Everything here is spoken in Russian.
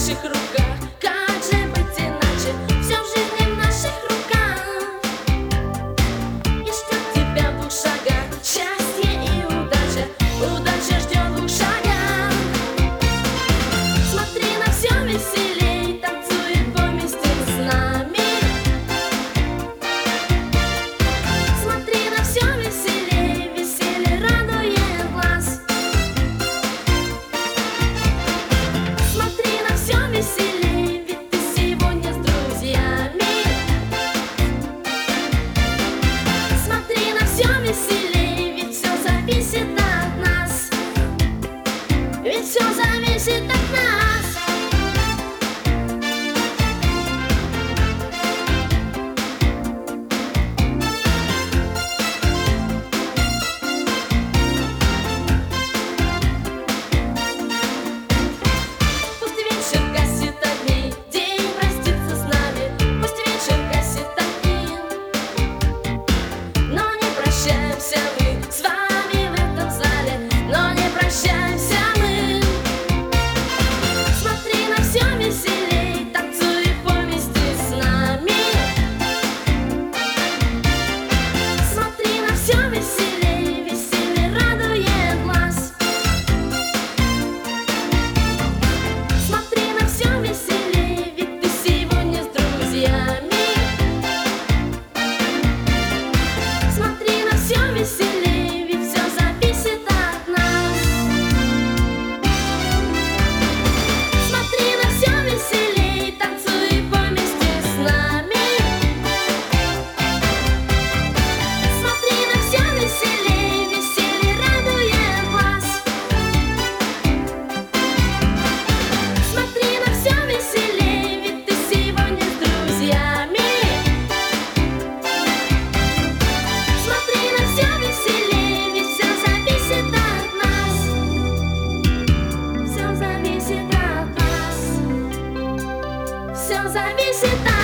наших руках. Как же быть иначе? Все в жизни в наших руках. И ждет тебя в 2 шагах счастье и удача. Удача ждет в 2 шагах. Смотри на все веселей, танцует вместе с нами. Смотри на все веселей, веселье радует глаз. Смотри на все веселей, ведь ты сегодня с друзьями. Смотри на все веселей, ведь все зависит от нас. Ведь все зависит от нас. Пусть вечер гасит огни, день простится с нами. Пусть вечер гасит огни, но не прощаемся мы с вами в этом зале. Но не прощаемся мы. Смотри на все веселей, танцуй вместе с нами. Смотри на все веселей, веселье радует глаз. Смотри на все веселей, ведь ты сегодня с друзьями. Смотри на все веселей, ведь все зависит от нас. Смотри на все веселей, танцуй вместе с нами. Смотри на все веселей, веселье радует глаз. Смотри на все веселей, ведь ты сегодня с друзьями. Смотри на все веселей, ведь все зависит от нас. Все зависит от нас. Все зависит от нас.